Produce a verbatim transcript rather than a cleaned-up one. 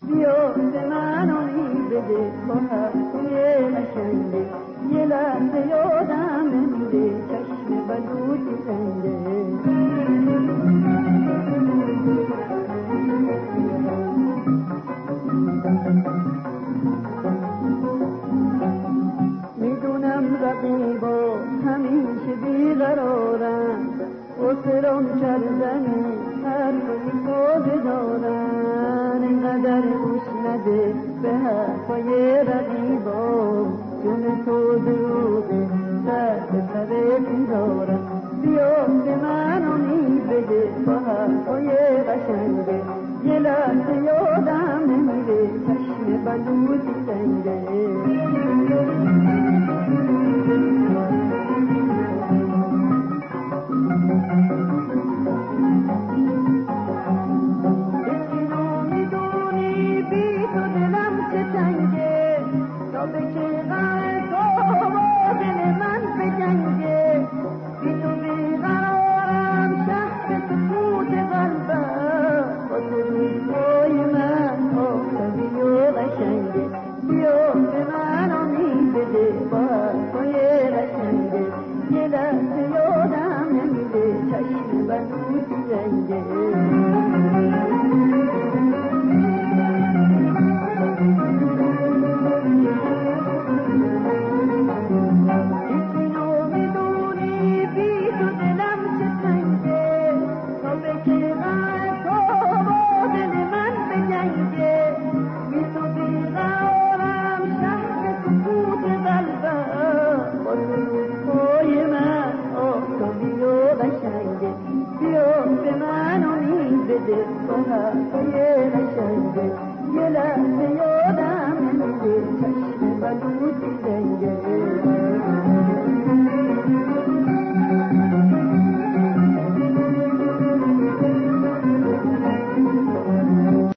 بیا به من امید بده با حرفای قشنگه، یه لحظه یادم نمیره چشم بلوطی سنگه. میدونم رقیبا همیشه بیقرارن، اصرام کردنی حرفی تازه دارن، اینقدر گوش نده به حرفای رقیبا، جون تو دروغه سر به سرت دارن. بیا به من امید بده با حرفای قشنگه، یه لحظه یادم نمیره چشم بلوطی سنگه. یه لحظه یادم نمیره چشم بلوطی سنگه.